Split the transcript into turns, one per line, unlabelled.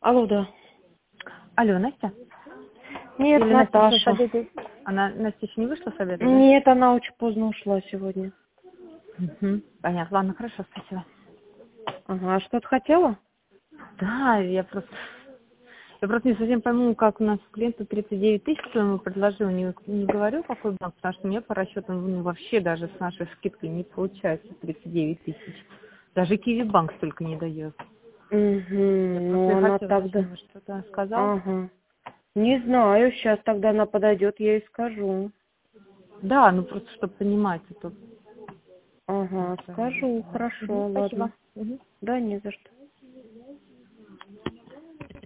Алло, да.
Алло, Настя?
Нет,
Или Настя вышла с
Наташа.
обеда? Настя еще не вышла с обеда, да?
Нет, она очень поздно ушла сегодня.
Понятно. Ладно, хорошо, спасибо.
Ага, а что-то хотела?
Да, я просто не совсем пойму, как у нас клиенту 39 тысяч ему предложил. Не говорю, какой банк, потому что мне по расчетам вообще даже с нашей скидкой не получается 39 тысяч. Даже Киви-банк столько не дает.
Угу,
Я просто
ну
и
она
хотела
тогда...
уточнить, что-то сказал.
Ага. Не знаю, сейчас тогда она подойдет, я ей скажу.
Да, ну просто чтобы понимать, это
Ага, скажу, хорошо,
спасибо.
ладно. Да, не за что.